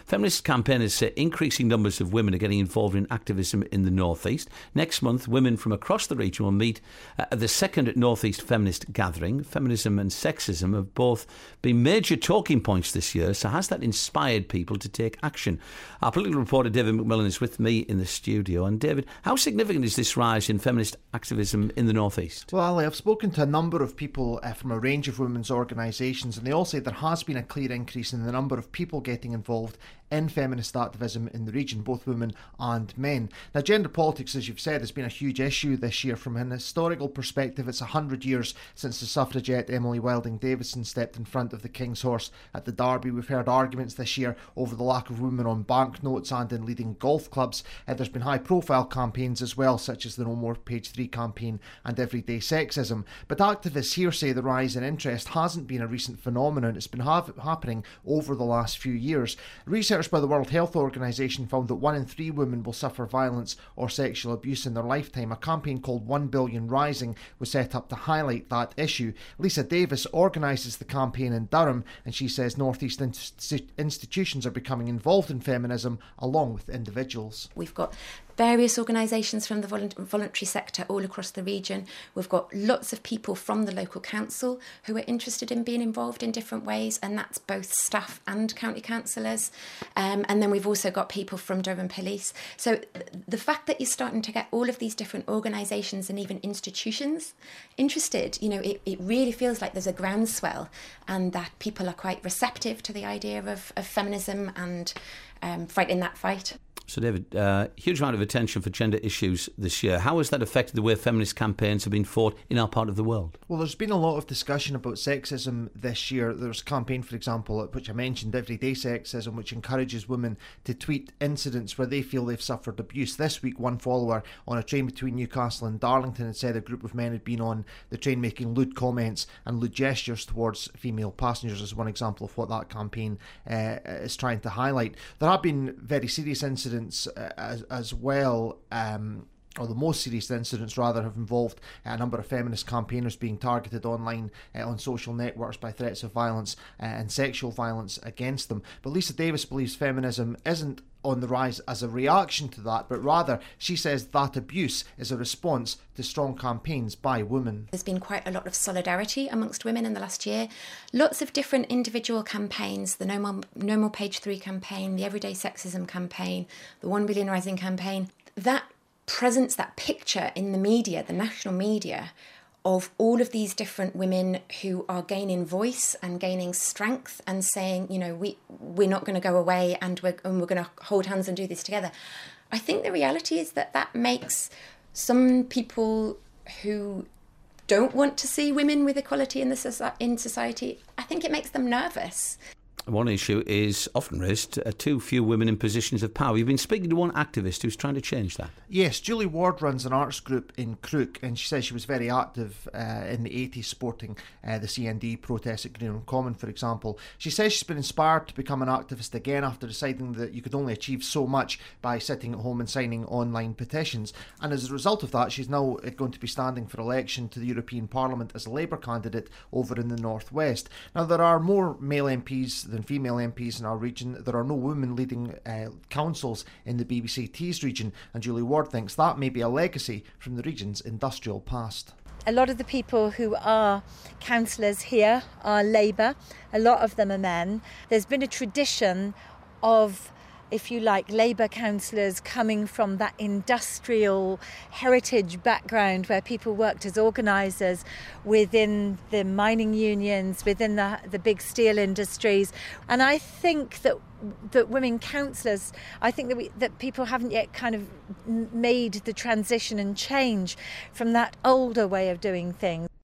Feminist campaigners say increasing numbers of women are getting involved in activism in the North East. Next month, women from across the region will meet at the second North East Feminist Gathering. Feminism and sexism have both been major talking points this year, so has that inspired people to take action? Our political reporter David McMillan is with me in the studio. And David, how significant is this rise in feminist activism in the North East? Well, Ali, I've spoken to a number of people from a range of women's organisations, and they all say there has been a clear increase in the number of people getting involved in feminist activism in the region, both women and men. Now, gender politics, as you've said, has been a huge issue this year. From an historical perspective, it's 100 years since the suffragette Emily Wilding Davison stepped in front of the King's horse at the Derby. We've heard arguments this year over the lack of women on banknotes and in leading golf clubs. There's been high-profile campaigns as well, such as the No More Page 3 campaign and Everyday Sexism. But activists here say the rise in interest hasn't been a recent phenomenon. It's been happening over the last few years. Research by the World Health Organization found that 1 in 3 women will suffer violence or sexual abuse in their lifetime. A campaign called 1 Billion Rising was set up to highlight that issue. Lisa Davis organises the campaign in Durham, and she says North East institutions are becoming involved in feminism along with individuals. We've got various organisations from the voluntary sector all across the region. We've got lots of people from the local council who are interested in being involved in different ways, and that's both staff and county councillors. And then we've also got people from Durham Police. So the fact that you're starting to get all of these different organisations and even institutions interested, it really feels like there's a groundswell, and that people are quite receptive to the idea of feminism and fighting that fight. So, David, huge amount of attention for gender issues this year. How has that affected the way feminist campaigns have been fought in our part of the world? Well, there's been a lot of discussion about sexism this year. There's a campaign, for example, which I mentioned, Everyday Sexism, which encourages women to tweet incidents where they feel they've suffered abuse. This week, one follower on a train between Newcastle and Darlington had said a group of men had been on the train making lewd comments and lewd gestures towards female passengers, as one example of what that campaign is trying to highlight. There have been very serious incidents as well, or the most serious incidents rather, have involved a number of feminist campaigners being targeted online on social networks by threats of violence and sexual violence against them. But Lisa Davis believes feminism isn't on the rise as a reaction to that, but rather she says that abuse is a response to strong campaigns by women. There's been quite a lot of solidarity amongst women in the last year. Lots of different individual campaigns, the No More Page 3 campaign, the Everyday Sexism campaign, the 1 Billion Rising campaign. That presence, that picture in the media, the national media, of all of these different women who are gaining voice and gaining strength and saying, we're not going to go away and we're going to hold hands and do this together. I think the reality is that makes some people who don't want to see women with equality in society, I think it makes them nervous. One issue is often raised, too few women in positions of power. You've been speaking to one activist who's trying to change that. Yes, Julie Ward runs an arts group in Crook, and she says she was very active in the 80s supporting the CND protests at Greenham Common, for example. She says she's been inspired to become an activist again after deciding that you could only achieve so much by sitting at home and signing online petitions. And as a result of that, she's now going to be standing for election to the European Parliament as a Labour candidate over in the North West. Now, there are more male MPs than female MPs in our region. There are no women leading councils in the BBC Tees region, and Julie Ward thinks that may be a legacy from the region's industrial past. A lot of the people who are councillors here are Labour. A lot of them are men. There's been a tradition of, if you like, Labour councillors coming from that industrial heritage background where people worked as organisers within the mining unions, within the big steel industries. And I think that women councillors, I think that people haven't yet kind of made the transition and change from that older way of doing things.